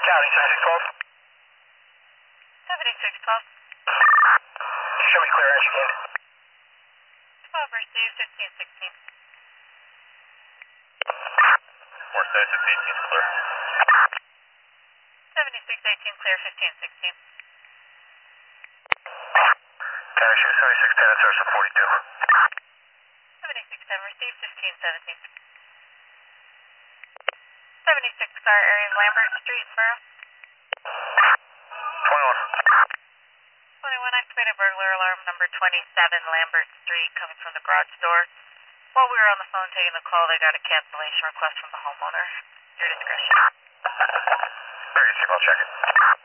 County 7612. 7612. Show me clear as you can. 12 received, 1516. More 7618 is clear. 7618 clear, 1516. County show 7610 at Sarasota 42. 7610 received, 1517. 76 car area of Lambert Street, Borough. 21. 21 activated burglar alarm number 27 Lambert Street coming from the garage door. While we were on the phone taking the call, they got a cancellation request from the homeowner. Your discretion. Very easy, I'll check it.